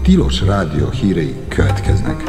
Tilos Rádió hírei következnek.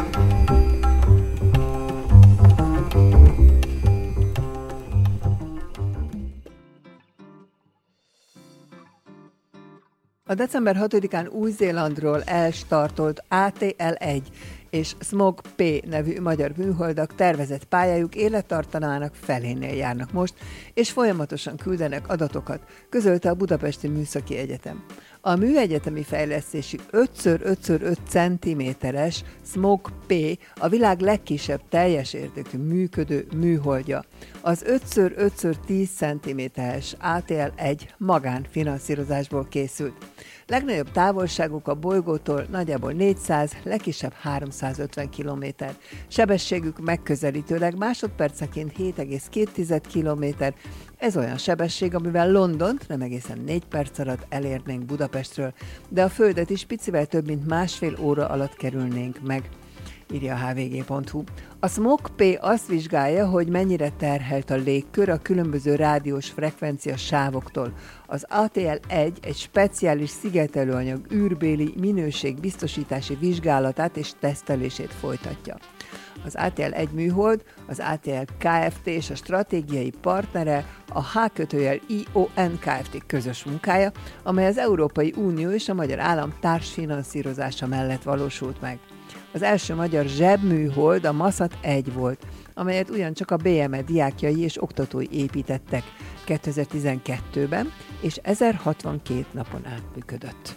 A december 6-án Új-Zélandról elstartolt ATL-1 és Smog P nevű magyar műholdak tervezett pályájuk élettartamának felénél járnak most, és folyamatosan küldenek adatokat, közölte a Budapesti Műszaki Egyetem. A műegyetemi fejlesztési 5x5x5 cm-es Smog P a világ legkisebb teljes értékű működő műholdja. Az 5x5x10 cm-es ATL-1 magánfinanszírozásból készült. Legnagyobb távolságuk a bolygótól nagyjából 400, legkisebb 350 km. Sebességük megközelítőleg másodpercenként 7,2 km. Ez olyan sebesség, amivel Londont nem egészen 4 perc alatt elérnénk Budapestről, de a Földet is picivel több mint másfél óra alatt kerülnénk meg, írja a hvg.hu. A Smog P azt vizsgálja, hogy mennyire terhelt a légkör a különböző rádiós frekvencia sávoktól. Az ATL-1 egy speciális szigetelőanyag űrbéli minőségbiztosítási vizsgálatát és tesztelését folytatja. Az ATL-1 műhold, az ATL Kft. És a stratégiai partnere a H+ION Kft. Közös munkája, amely az Európai Unió és a magyar állam társfinanszírozása mellett valósult meg. Az első magyar zsebműhold a Masat 1 volt, amelyet ugyancsak a BME diákjai és oktatói építettek 2012-ben, és 1062 napon át működött.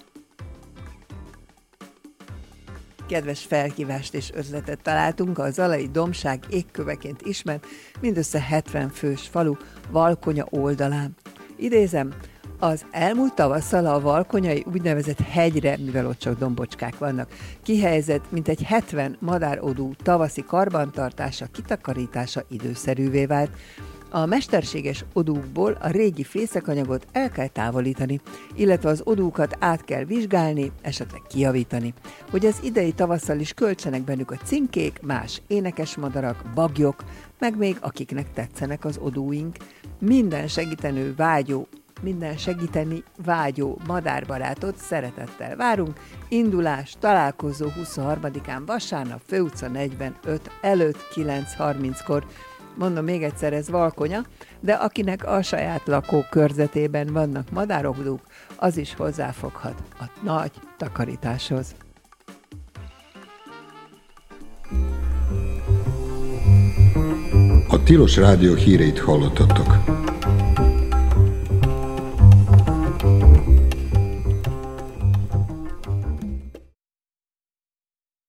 Kedves felhívást és ötletet találtunk a Zalai Dombság égköveként ismert, mindössze 70 fős falu Valkonya oldalán. Idézem, az elmúlt tavasszal a valkonyai úgynevezett hegyre, mivel ott csak dombocskák vannak, kihelyezett mintegy 70 madárodú tavaszi karbantartása, kitakarítása időszerűvé vált. A mesterséges odúkból a régi fészekanyagot el kell távolítani, illetve az odúkat át kell vizsgálni, esetleg kijavítani, hogy az idei tavasszal is költsenek bennük a cinkék, más énekesmadarak, bagyok, meg még akiknek tetszenek az odúink. Minden segíteni vágyó madárbarátot szeretettel várunk. Indulás, találkozó 23-án vasárnap, Főutca 45 előtt 9:30-kor. Mondom még egyszer, ez Valkonya, de akinek a saját lakókörzetében vannak madárodúk, az is hozzáfoghat a nagy takarításhoz. A Tilos Rádió híreit hallottatok.